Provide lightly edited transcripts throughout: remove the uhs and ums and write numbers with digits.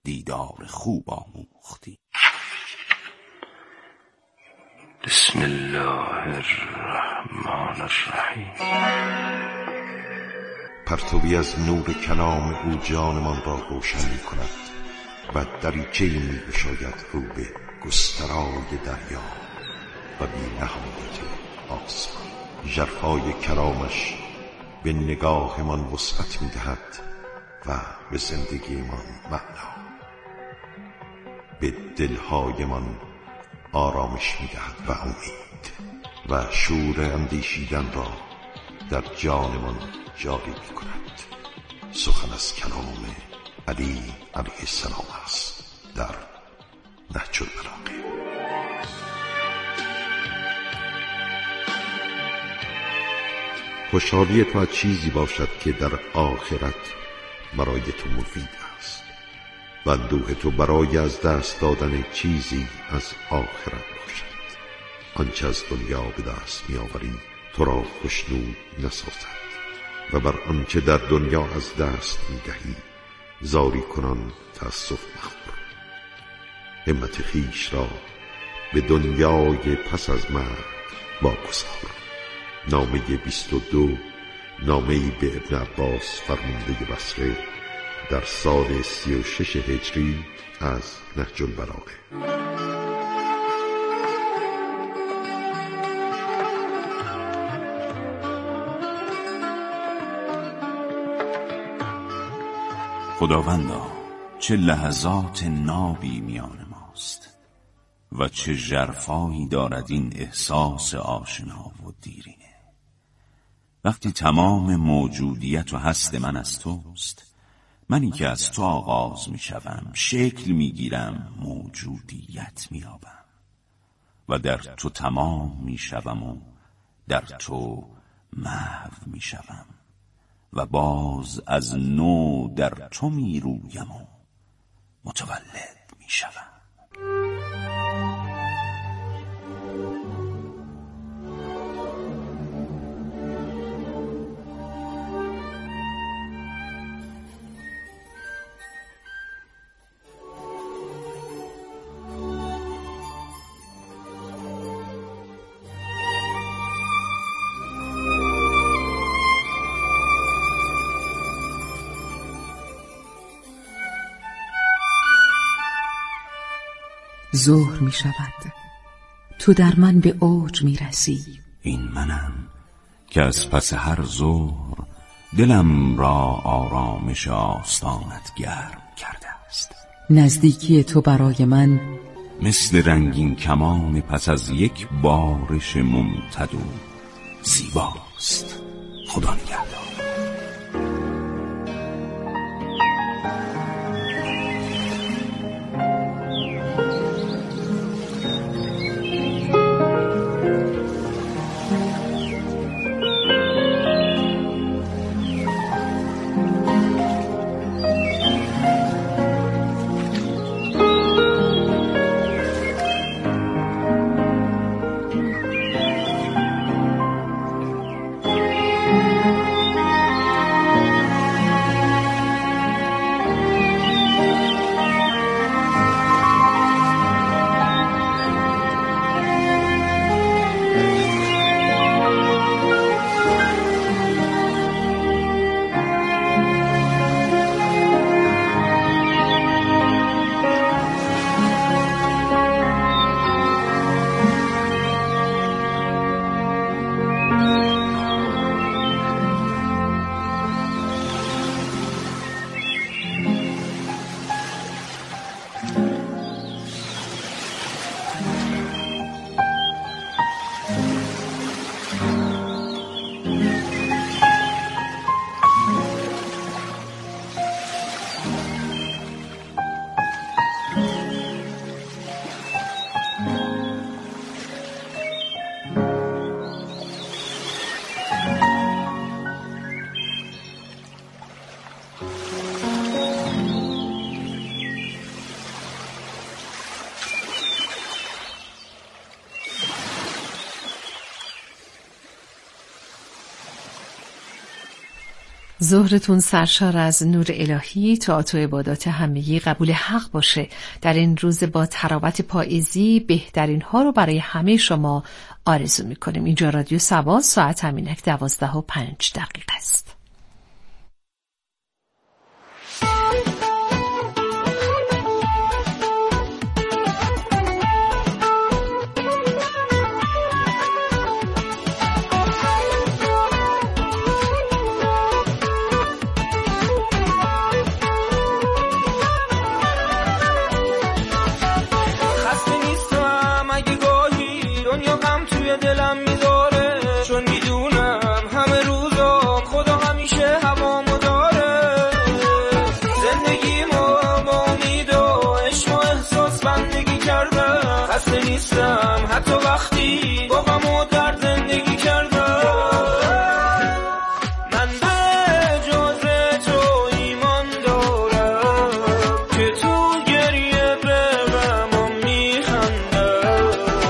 دیدار خوب آموختی. بسم الله الرحمن الرحیم. پرتوی از نور کلام او جانمان را روشن می کند و دریچه می گشاید رو به گسترای دریا و بی نهایت آسمان. ژرفای کلامش به نگاهمان وسعت می دهد و به زندگیمان معنا، به دلهایمان آرامش می دهد و امید و شور اندیشیدن را در جانمان جاری می کند. سخن از کلام علی علیه السلام است در نهج البلاغه. خوشحالی تو از چیزی باشد که در آخرت برای تو مفید است و اندوه تو برای از دست دادن چیزی از آخرت باشد. آنچه از دنیا به دست می آوری تو را خوشنود نسازد و بر آنچه در دنیا از دست می دهی زاری کنان تأسف مخور. همت خویش را به دنیای پس از مرگ واگذار. نامه 22، نامه‌ای به ابن عباس فرمانده بصره در سال 36 هجری از نهج البلاغه. خداوندا، چه لحظات نابی میان ماست و چه ژرفایی دارد این احساس آشنا و دیرینه. وقتی تمام موجودیت و هست من از توست، منی که از تو آغاز می شوم، شکل می گیرم، موجودیت می یابم و در تو تمام می شوم و در تو محو می شوم و باز از نو در تو می رویم و متولد می شوم. ظهر می شود، تو در من به اوج می رسی. این منم که از پس هر ظهر دلم را آرامش آستانت گرم کرده است. نزدیکی تو برای من مثل رنگین کمان پس از یک بارش ممتد و زیباست. خدا نگهدار. ظهرتون سرشار از نور الهی، طاعت و عبادات همگی قبول حق باشه. در این روز با تراوت پاییزی بهترین ها رو برای همه شما آرزو میکنیم. اینجا رادیو سبا، ساعت همینک 12:05 است. دلم میذاره چون میدونم همه روزا خدا همیشه هوامو داره. زندگیمو با امید و عشق و احساس بندگی کردم. خسته نیستم حتی وقتی با غم و درد زندگی کردم. من به جز تو ایمان دارم که تو گریه به غمم میخندم.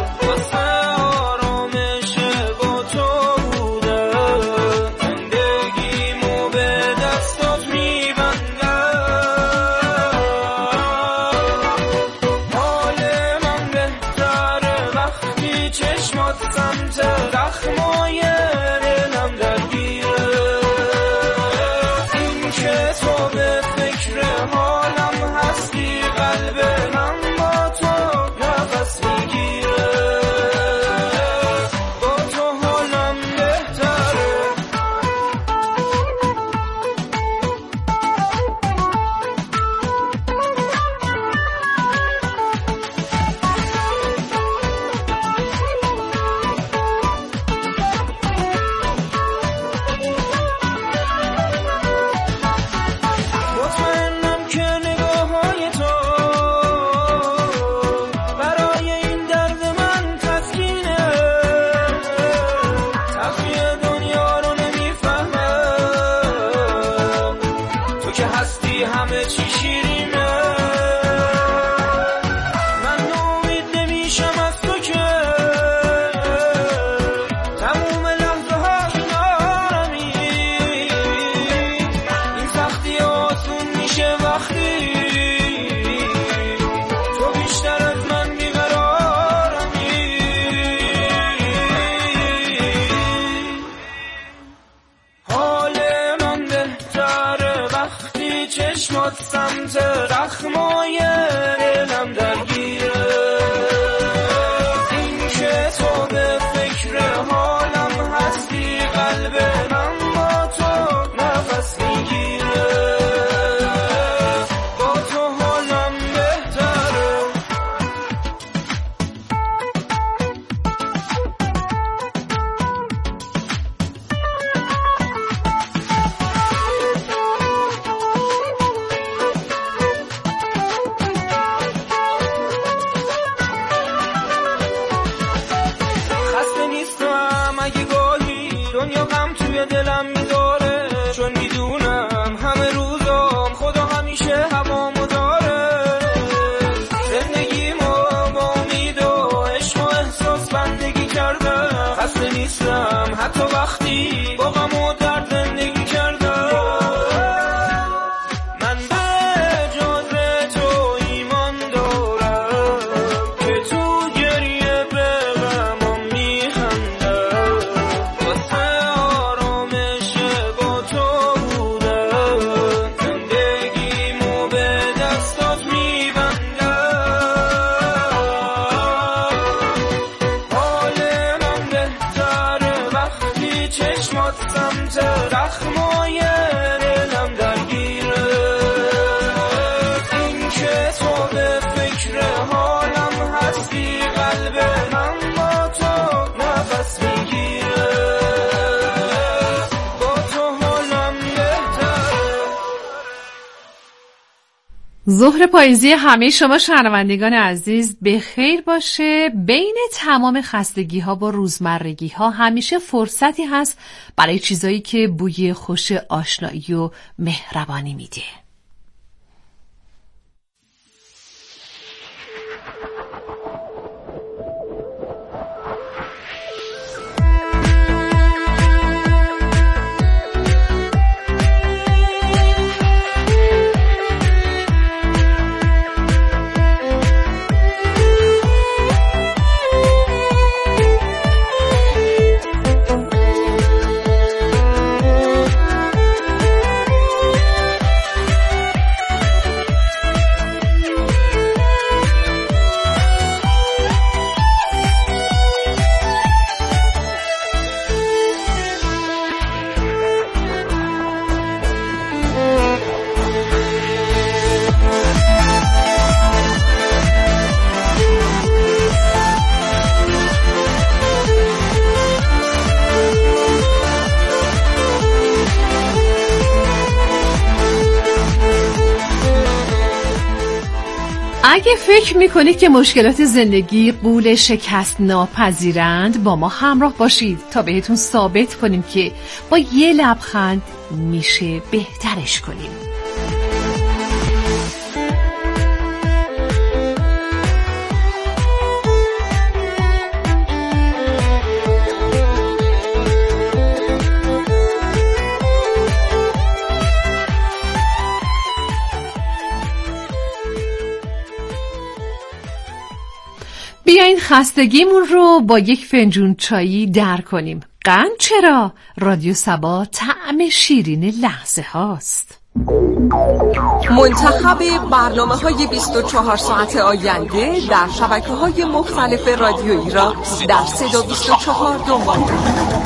سمت زخمای دلم درگیره. این که تو به فکر حالم هستی، قلب من با تو نفس میگیره. با تو حالم بهتره. دلم میذاره چون میدونم همه روزام خدا همیشه هوامو داره. زندگیمو با امید و عشق و احساس بندگی کردم. خسته نیستم حتی وقتی با غم و درد زندگی کردم. من به جز تو ایمان دارم که تو گریه به غمم میخندم. زخمای دلم درگیره. این که تو به فکر حالم هستی، قلب من با تو نفس میگیره. با تو حالم بهتره. ظهر پاییزی همه شما شنوندگان عزیز به خیر باشه. بین تمام خستگی ها با روزمرگی ها همیشه فرصتی هست برای چیزایی که بوی خوش آشنایی و مهربانی میده. اگه فکر میکنید که مشکلات زندگی غول شکست ناپذیرند، با ما همراه باشید تا بهتون ثابت کنیم که با یه لبخند میشه بهترش کنیم. بیاین خستگیمون رو با یک فنجون چایی در کنیم. قند چرا؟ رادیو سبا طعم شیرین لحظه هاست. منتخب برنامه‌های 24 ساعت آینده در شبکه‌های مختلف رادیویی را در صدا 24 دنبال کنید.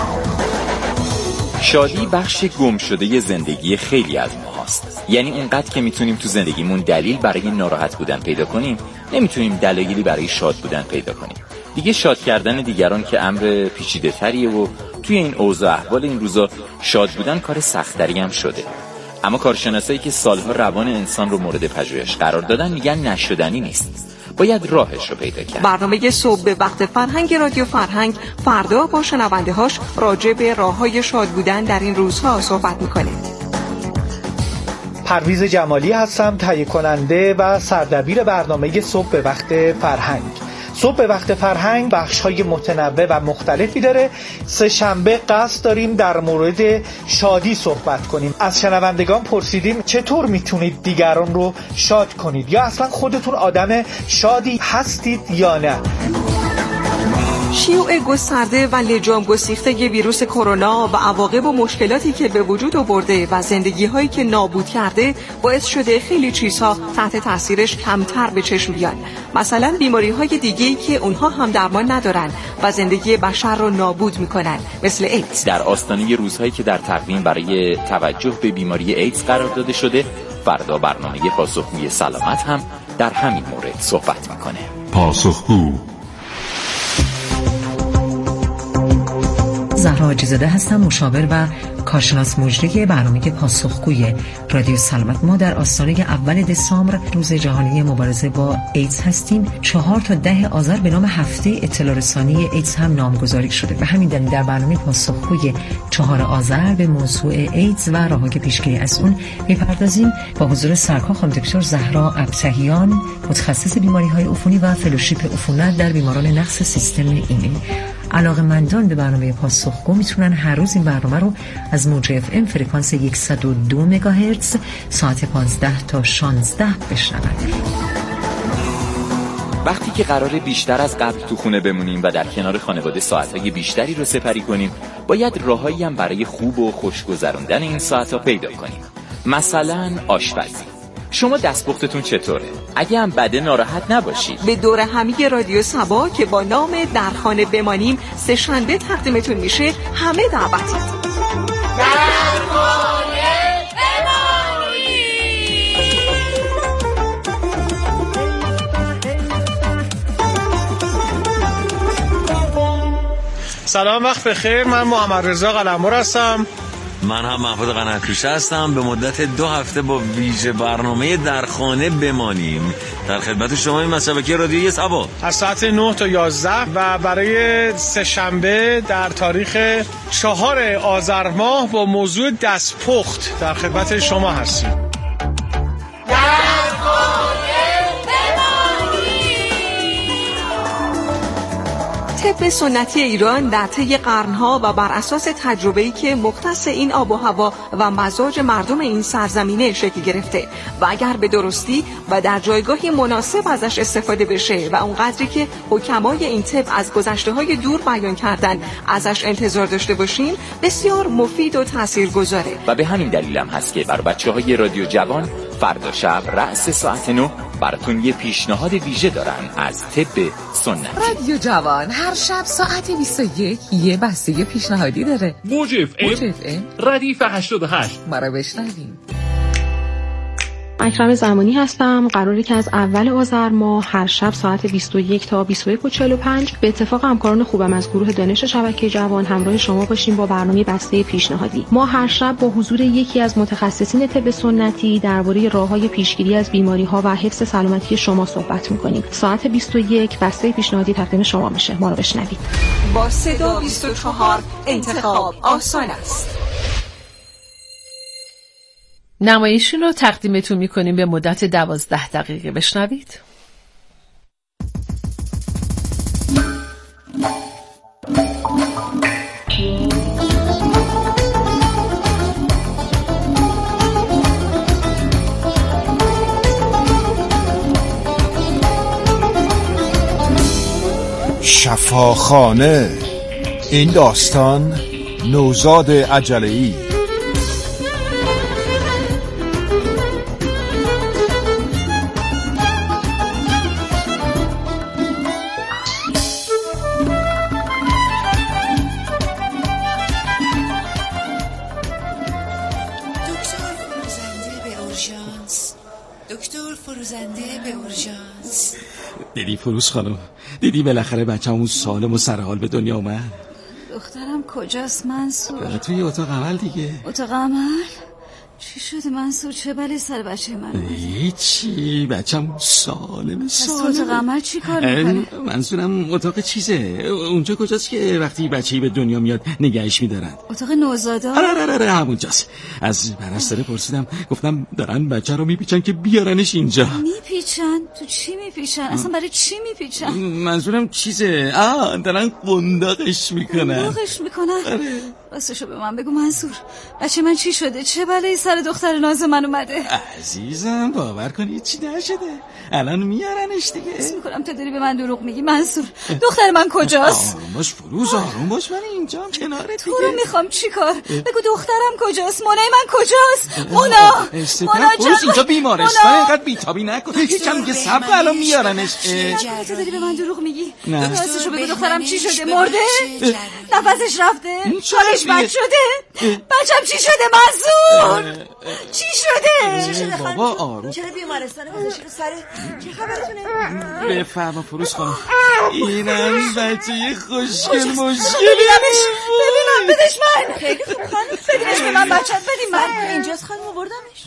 شادی بخش گم شده زندگی خیلی از ما هست. یعنی اونقدر که میتونیم تو زندگیمون دلیل برای ناراحت بودن پیدا کنیم، نمیتونیم دلایلی برای شاد بودن پیدا کنیم. دیگه شاد کردن دیگران که امر پیچیده تریه و توی این اوضاع احوال این روزا شاد بودن کار سخت‌تری هم شده. اما کارشناسایی که سالها روان انسان رو مورد پژوهش قرار دادن میگن نشدنی نیست، باید راهش رو پیدا کرد. برنامه صبح به وقت فرهنگ رادیو فرهنگ فردا با شنونده‌هاش راجع به راه‌های شاد بودن در این روزها صحبت می‌کنه. پرویز جمالی هستم، تهیه کننده و سردبیر برنامه صبح به وقت فرهنگ. صبح به وقت فرهنگ بخش‌های متنوع و مختلفی داره. سه شنبه قصد داریم در مورد شادی صحبت کنیم. از شنوندگان پرسیدیم چطور میتونید دیگران رو شاد کنید، یا اصلا خودتون آدم شادی هستید یا نه. شیوع گسترده و لجام گسیخته ویروس کرونا و عواقب و مشکلاتی که به وجود آورده و زندگی‌هایی که نابود کرده باعث شده خیلی چیزها تحت تاثیرش کمتر به چشم بیان. مثلا بیماری‌های دیگه‌ای که اونها هم درمان ندارن و زندگی بشر رو نابود می‌کنن، مثل ایدز. در آستانه روزهایی که در تقویم برای توجه به بیماری ایدز قرار داده شده، فردا برنامه پاسخگوی سلامت هم در همین مورد صحبت می‌کنه. پاسخگو. زهرا حاجی‌زاده هستم، مشاور و کارشناس مجری برنامه پاسخگوی رادیو سلامت. ما در آستانه اول دسامبر روز جهانی مبارزه با ایدز هستیم. 4 تا 10 آذر به نام هفته اطلاع رسانی ایدز هم نامگذاری شده و همین دلیل در برنامه پاسخگوی 4 آذر به موضوع ایدز و راه‌های پیشگیری از اون می‌پردازیم با حضور سرکار خانم دکتر زهرا ابتهیان، متخصص بیماری‌های عفونی و فلوشیپ عفونت در بیماران نقص سیستم ایمنی. علاقه‌مندان به برنامه پاسخگو میتونن هر روز این برنامه رو از موج اف ام فرکانس 102 مگاهرتز ساعت 15 تا 16 بشنوند. وقتی که قراره بیشتر از قبل تو خونه بمونیم و در کنار خانواده ساعت‌های بیشتری رو سپری کنیم، باید راهایی هم برای خوب و خوش گذروندن این ساعت‌ها پیدا کنیم. مثلا آشپزی. شما دستپختتون چطوره؟ اگه هم بده ناراحت نباشید. به دور همی رادیو سبا که با نام در خانه بمانیم سه شنبه تقدیمتون میشه، همه دعوتید. در خانه بمانیم. سلام، وقت بخیر. من محمد رضا قلمرو هستم. من هم محمود قنات‌کوش هستم. به مدت 2 هفته با ویژه برنامه در خانه بمانیم در خدمت شما این شبکه رادیویی سبا از ساعت 9 تا 11 و برای سه شنبه در تاریخ 4 آذر ماه با موضوع دستپخت در خدمت شما هستیم. طب سنتی ایران در طی قرنها و بر اساس تجربه‌ای که مختص این آب و هوا و مزاج مردم این سرزمینه شکل گرفته و اگر به درستی و در جایگاهی مناسب ازش استفاده بشه و اونقدری که حکمای این طب از گذشته‌های دور بیان کردن ازش انتظار داشته باشیم، بسیار مفید و تاثیرگذاره. و به همین دلیل هم هست که بر بچه‌های رادیو جوان فردا شب رأس ساعت 9 براتون یه پیشنهاد ویژه دارن از طب سنتی. رادیو جوان هر شب ساعت 21 یه بسته پیشنهادی داره. موج اف ام ردیف 88. ما رو بشنویم. اکرم زمانی هستم. قراره که از اول آذر ماه هر شب ساعت 21 تا 21:45 به اتفاق همکاران خوبم از گروه دانش شبکه جوان همراه شما باشیم با برنامه بسته پیشنهادی. ما هر شب با حضور یکی از متخصصین طب سنتی درباره راه‌های پیشگیری از بیماری‌ها و حفظ سلامتی شما صحبت می‌کنیم. ساعت 21 بسته پیشنهادی تقدیم شما میشه. ما رو بشنوید. با صدا 24 انتخاب آسان است. نمایشی رو تقدیمتون میکنیم به مدت 12 دقیقه. بشنوید. شفاخانه. این داستان نوزاد عجله‌ای. دکتر فروزنده به اورژانس. دیدی فروز خانم؟ دیدی بالاخره بچه‌مون سالم و سرحال به دنیا اومد؟ دخترم کجاست منصور؟ توی اتاق عمل دیگه. اتاق عمل؟ چی شده منصور؟ چه بله سر بچه من؟ هیچی، بچه‌مون سالم. تو اتاق عمل چی کار می‌کنی؟ منظورم اتاق چیزه. اونجا کجاست که وقتی بچه‌ای به دنیا میاد نگهش می‌دارن؟ اتاق نوزادا؟ آره همونجاست. از پرستاره پرسیدم، گفتم دارن بچه رو میپیچن که بیارنش اینجا. میپیچن؟ تو چی میپیچن؟ اصلا برای چی میپیچن؟ منظورم چیزه. دارن قنداقش میکنن. قنداقش میکنن؟ آره. راستشو به من بگو منصور، بچه من چی شده؟ چه بلایی سر دختر ناز من اومده؟ عزیزم باور کنی چی نشده، الان میارنش دیگه. حس میکنم تو داری به من دروغ میگی منصور. دختر من کجاست؟ آروم باش فروز، آروم باش، من اینجام کنارت دیگه. تو رو میخوام چیکار؟ بگو دخترم کجاست؟ مونای من کجاست؟ مونا جان، اینجا بیمارستان، اینقدر بیتابی نکن. یکم که صبر، الان میارنش. تو داری به من دروغ میگی؟ راستشو بگو دخترم چی شده؟ مرده؟ نفسش رفته؟ حالش بد شده؟ بچم چی شده منصور؟ چی شده؟ بابا آروم. چرا بیمارستان گذاشتی رو سره؟ چه خبرتونه؟ بفرما فروز خانم، اینم بچه خوشگل مشکلی. ببینم بدش من. خیلی خوب خانم، بدیمش به من بچت، بدیم من. اینجاست خانم، آوردمش.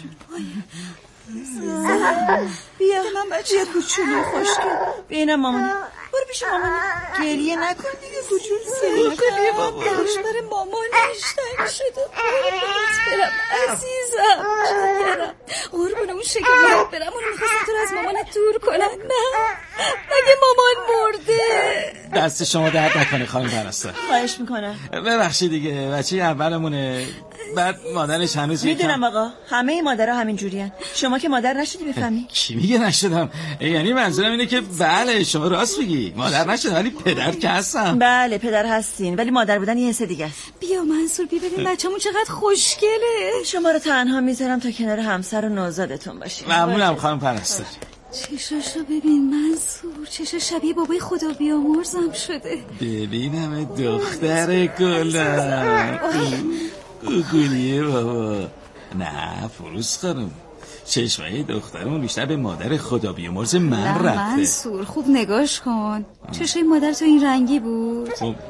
بیا من بچه کوچولو خوشگل. بینم مامانی، برو پیش مامانی. گریه نکن دیگه کوچولو. گریه بابا خوش بره مامانش تنگ شده. برم عزیزم، برم قربون اون شکل باید برم. اونو میخواستم تو رو از مامانت دور کنم. نه مگه مامان مرده؟ دست شما درد نکنه خانم پرستار. خواهش میکنم. ببخشید دیگه، بچه اولمونه، بعد مادرش هنوز میدونم آقا، همه مادرها همین جورین. شما که مادر نشدی بفهمی؟ کی میگه نشدم؟ یعنی منظورم اینه که بله شما راست میگی، مادر نشدم ولی پدر که هستم. بله پدر هستین ولی مادر بودن یه حس دیگه است. بیا منصور بیا ببین بچه‌مون چقدر خوشگله. شما رو تنها میذارم تا کنار همسر و نوزادتون باشین. ممنونم خانم پرستار. چشاشو ببین منصور، چشاش شبیه بابای خدا بیامرزم شده. ببینم دختر گلم. گلیه بابا. نه فروز خانم، چشمای دخترمون بیشتر به مادر خدا بیامرز من رفته. منصور خوب نگاش کن، چشمای مادر تو این رنگی بود؟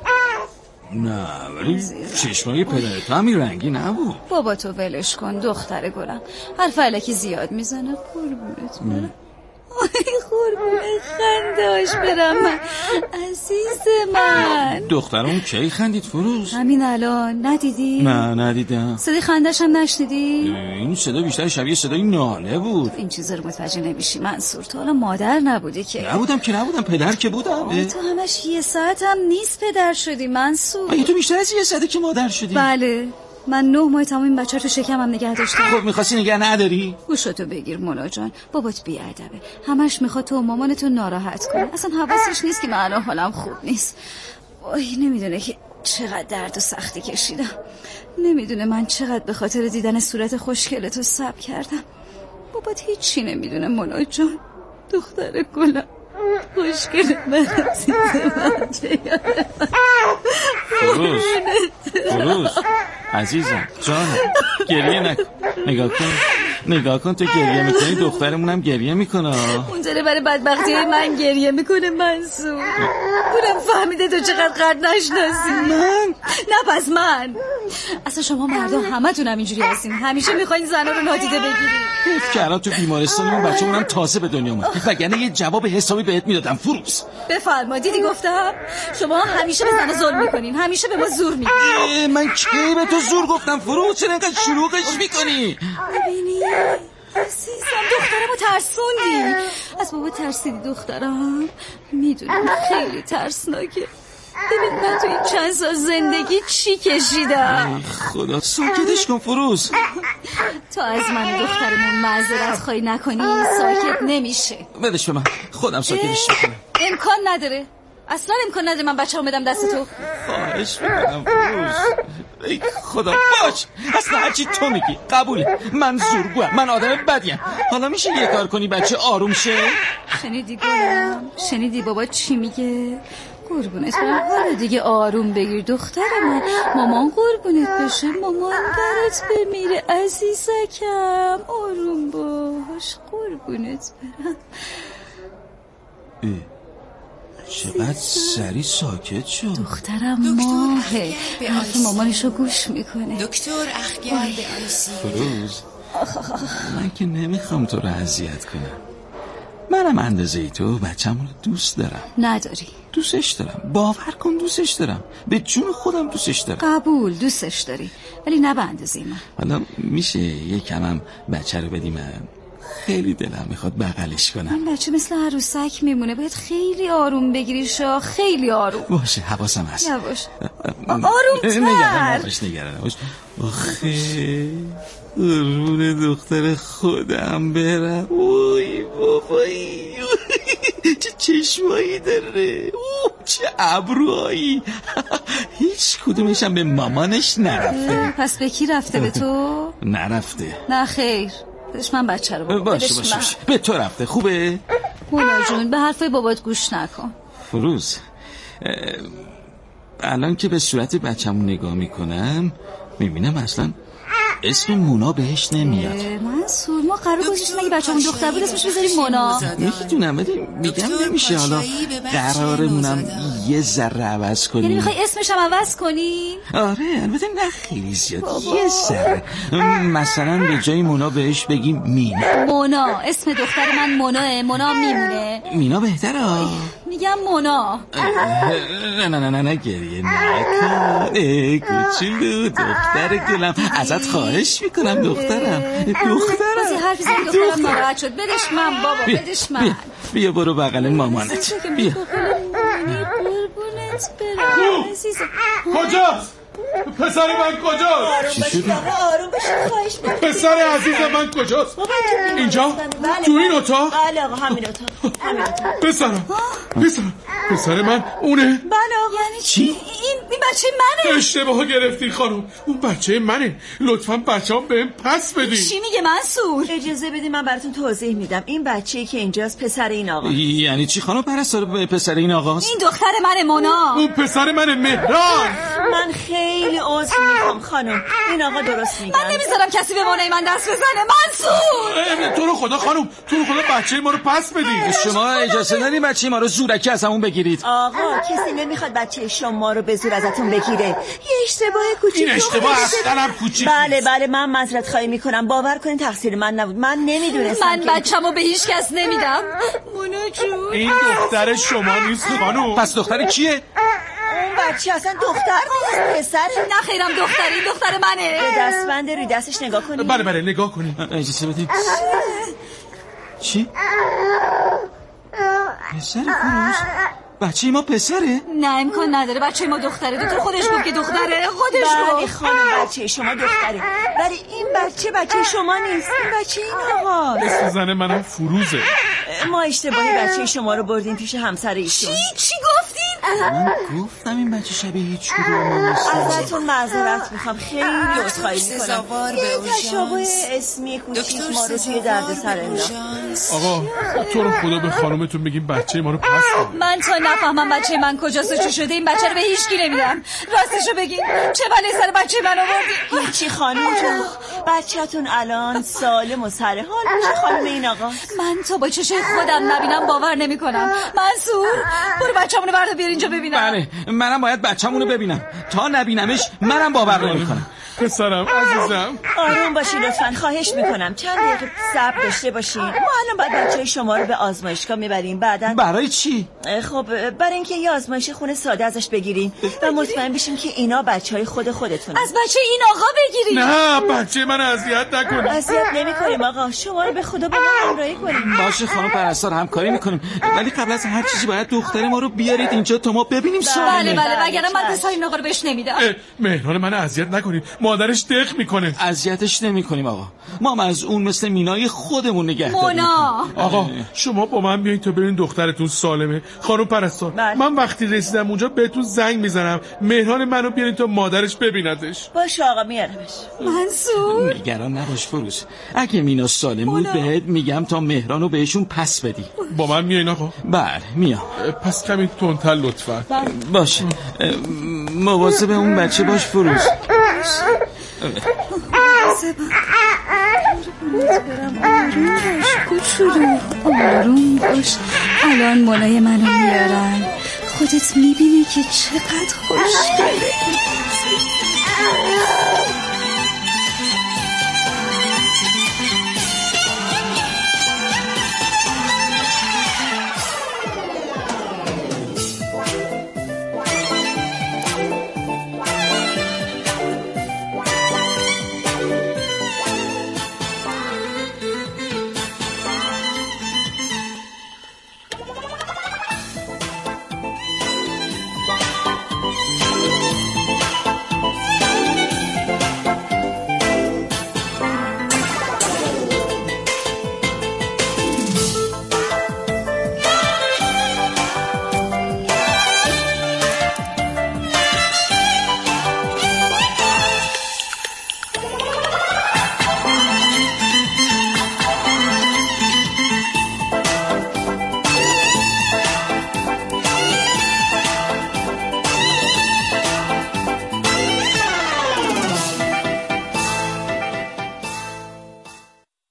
نه ولی چشمای پدر تو هم این رنگی نبود. بابا تو ولش کن دختر گلم، حرف الکی زیاد میزنه. قربونت برم. قربونه خنداش برم من عزیز من. دخترمون کی خندید فروز؟ همین الان. ندیدی؟ نه ندیدم. صدای خندش هم نشنیدی؟ این صدا بیشتر شبیه صدای ناله بود. این چیزا رو متوجه نمیشی منصور، تو حالا مادر نبودی که؟ نبودم پدر که بودم. تو همش یه ساعت هم نیست پدر شدی منصور. مگه تو بیشتر از یه ساعته که مادر شدی؟ بله من 9 ماه تمام این بچه رو تو شکمم نگه داشتم. خب میخواستی نگه نداری؟ گوشتو بگیر مونا جان، بابات بیادبه، همش میخواد تو و مامانتو ناراحت کنه. اصلا حواسش نیست که من الان حالم خوب نیست. وای نمیدونه که چقدر درد و سختی کشیدم. نمیدونه من چقدر به خاطر دیدن صورت خوشگلتو صبر کردم. بابات هیچی نمیدونه مونا جان. دختر گلم خوشگل من عزیز من. فروز عزیزم جانم گریه نکن. نگاه کن نگاه کن تو گریه میکنی دخترمونم گریه میکنه. اون داره برای بدبختی من گریه میکنه منصور. اونم فهمیده تو چقدر قد نشناسی. من؟ نه پس من. اصلا شما مردم همه تونم اینجوری هستین، همیشه میخواین زنا رو نادیده بگیرید. حیف کردم تو بیمارستان اون بچه‌مونم تازه به دنیا اومد، وگرنه یه جواب حسابی بهت میدادم فروز. بفرما. دیدی گفتم شما همیشه به زنا ظلم میکنین، همیشه به ما زور میگین. من کی به تو زور گفتم فروز؟ چرا اینقدر شلوغش میکنی؟ ببینی عزیزم دخترمو ترسوندی. از بابا ترسیدی دخترم؟ میدونم خیلی ترسناکه. ببین من تو این چند سال زندگی چی کشیدم. خدا ساکتش کن فروز. تا از من دخترمون معذرت خواهی نکنی ساکت نمیشه. بدش به من، خودم ساکتش میکنم. امکان نداره، اصلا امکان نداره من بچه‌مو بدم دست تو. خواهش میکنم فروز. ای خدا باش، اصلا هرچی تو میگی قبوله. من زورگوام، من آدم بدیم. حالا میشه یه کار کنی بچه آروم شه؟ شنیدی گلم؟ شنیدی بابا چی میگه؟ قربونت برم، حالا دیگه آروم بگیر دختر من. مامان قربونت بشه، مامان برات بمیره عزیزکم. آروم باش قربونت برم. چقدر سری ساکت شد. دخترم ماهه، حرف مامانشو گوش میکنه. دکتر اخگر به آیسی. فروز من که نمیخوام تو رو اذیت کنم. منم اندازه ای تو بچه‌مون رو دوست دارم. نداری؟ دوستش دارم، باور کن دوستش دارم، به جون خودم دوستش دارم. قبول دوستش داری ولی نه به اندازه من. حالا میشه یکمم بچه رو بدی من؟ خیلی دلم میخواد بغلش کنم. این بچه مثل عروسک میمونه، باید خیلی آروم بگیری شا، خیلی آروم. باشه حواسم هست. یواش آرومتر. نگران نباش. آخه قربون دختر خودم برم. اوی بابایی چه چشمایی داره، چه ابروهایی. هیچ کدومشم به مامانش نرفته. پس به کی رفته؟ به تو؟ نرفته. نه خیر، بدش من بچه رو بابا. باشه به تو رفته. خوبه؟ مولا جون به حرفای بابات گوش نکن. فروز الان که به صورت بچه‌مون نگاه میکنم میبینم اصلا اسم مونا بهش نمیاد. منصور ما قرار گذاشتیم اگه بچه‌مون دختر بود اسمش بذاریم مونا. میدونم ولی میگم نمیشه. حالا قرارمونم یه ذره عوض کنیم. یعنی میخوای اسمش هم عوض کنی؟ آره البته نه خیلی زیاد، یه ذره. مثلا به جای مونا بهش بگیم مینا. مونا اسم دختر من مناه. مونا میمونه. مینا بهتره. میگم مونا. نه گریه نکن کوچولو دختر گلم، ازت خواهش میکنم دخترم. بازی حرفی زدی دخترم ناراحت شد. بدش من بابا، بدش من. بیا برو بغل مامانت. بیا. قربونت برم عزیزم. کجاست؟ پسر من کجاست؟ چی شد؟ آروم باشید خواهش می‌کنم. پسر عزیز من کجاست؟ اینجا؟ تو این اتاق؟ بله آقا همین اتاق. پسر من اونه؟ بله آقا. یعنی چی؟ این بچه منه. اشتباه گرفتی خانم، اون بچه منه. لطفاً بچه‌ام بهم پس بدین. چی میگه منصور؟ اجازه بدین من براتون توضیح میدم. این بچه‌ای که اینجاست پسر این آقا. یعنی چی خانم پرستار پسر این آقاست؟ این دختر منه مونا. اون پسر منه مهران. من خیلی عذر میخوام خانم، این آقا درست میگن. من نمیذارم کسی به مونای من دست بزنه منصور. تو رو خدا خانم، تو رو خدا بچه ما رو پس بدید. شما اجازه ندید بچه ما رو زورکی از همون بگیرید. آقا کسی نمیخواد بچه شما رو به زور ازتون بگیره. یه اشتباه کوچیک. این اشتباه اصلا هم کوچیک. بله من معذرت خواهی میکنم. باور کنین تقصیر من نبود. من نمیدونستم. من بچه‌مو به هیچ کس نمیدم. مونا جون این دختر شما نیست خانم. پس دختر کیه؟ اون بچه اصلا دختر نیست، پسره. نه خیرم دختری، دختر منه. به دستبند روی دستش نگاه کنید. بله نگاه کنید. اجازه بدید. چی؟ پسر فروز؟ بچه ما پسره؟ نه امکان نداره، بچه ما دختره. تو خودش گفت که دختره. خودش گفت. خانم بچه شما دختره، ولی این بچه شما نیست. این بچه این آقا. اسم زن منم فروزه. ما اشتباهی بچه شما رو بردیم پیش همسر ایشون. چی گفتین؟ من گفتم این بچه شبیه هیچ کدوم نیست. ازتون معذرت میخوام، خیلی عذرخواهی میکنم. یه تشابه اسمی کوچیک ما رو توی دردسر انداخت. آقا تو رو خدا به خانومتون بگیم بچه ما رو پس بده. من تا نفهمم بچه من کجاست و چی شده این بچه رو به هیچکی نمیدم. راستشو بگین چه بلایی سر بچه من آوردی؟ هیچی خانم جون، بچه‌تون الان سالم و سر حال میشه خانم این آقا. من تا با چشم خودم نبینم باور نمیکنم. منصور برو بچه‌مونو بردا بیار اینجا ببینم. بله منم باید بچه‌مونو ببینم، تا نبینمش منم باور نمیکنم. پسرم عزیزم آروم باشی لطفاً، خواهش میکنم چند دقیقه صبر داشته باشین. ما الان باید بچه‌های شما رو به آزمایشگاه میبریم. بعداً برای چی؟ خب برای اینکه یه آزمایش خون ساده ازش بگیریم و مطمئن بشیم که اینا بچه‌های خودتون. از بچه این آقا بگیریم. نه بچه من اذیت نکنید. اذیت نمی‌کنیم آقا، شما رو به خدا به ما همراهی کنیم. باشه خانم پرستار همکاری میکنیم، ولی قبل از هر چیزی باید دختر ما رو بیارید اینجا تا ما ببینیم سالمه. بله وگرنه من پسر این آقا رو بهش نمیدم. مهران من اذیت نکنید، مادرش دق میکنه. اذیتش نمیکنیم آقا، ما از اون مثل مینای خودمون نگه داریم. آقا شما با من بیاین تا ببینین دخترتون سالمه. خانم پرستار من وقتی رسیدم اونجا بهتون زنگ میزنم، مهران منو بیارین تا مادرش ببیندش. باشه آقا میارمش. منصور نگران نباش فروز، اگه مینا سالم بود بهت میگم تا مهرانو بهشون پس بدی. با من میاین آقا؟ بله میام. پس کمی تندتر لطفا. باشه مواظب اون بچه باش فروز. آروم باش. الان مولای منو میارن، خودت میبینی که چقدر خوشگله.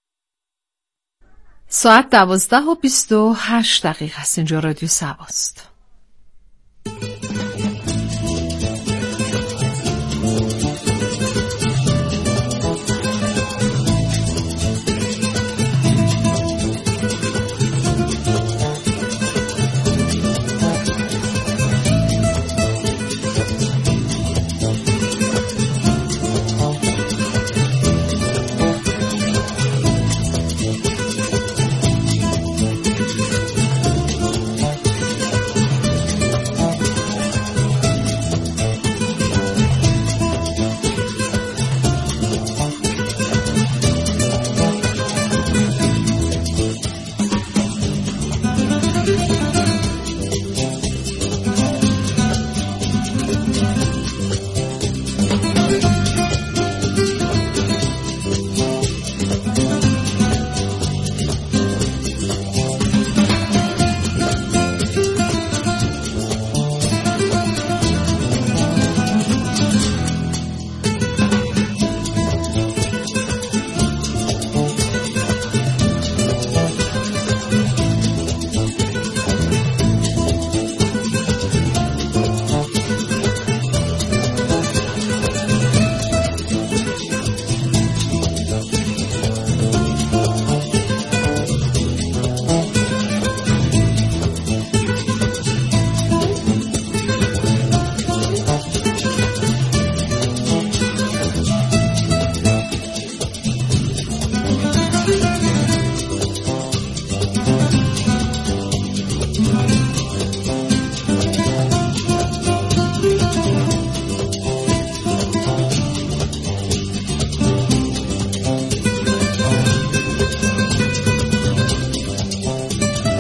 ساعت 12:28 است. اینجا رادیو سباست.